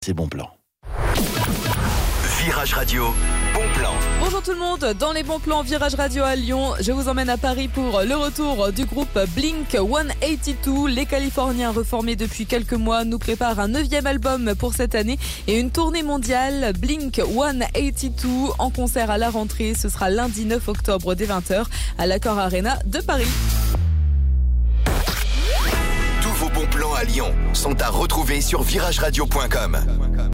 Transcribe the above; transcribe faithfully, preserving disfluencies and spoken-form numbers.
C'est bon plan. Virage Radio, bon plan. Bonjour tout le monde, dans les bons plans Virage Radio à Lyon, je vous emmène à Paris pour le retour du groupe Blink cent quatre-vingt-douze. Les Californiens reformés depuis quelques mois nous préparent un neuvième album pour cette année et une tournée mondiale Blink cent quatre-vingt-douze en concert à la rentrée. Ce sera lundi neuf octobre dès vingt heures à l'Accor Arena de Paris. Tous vos bons plans à Lyon sont à retrouver sur virage radio point com.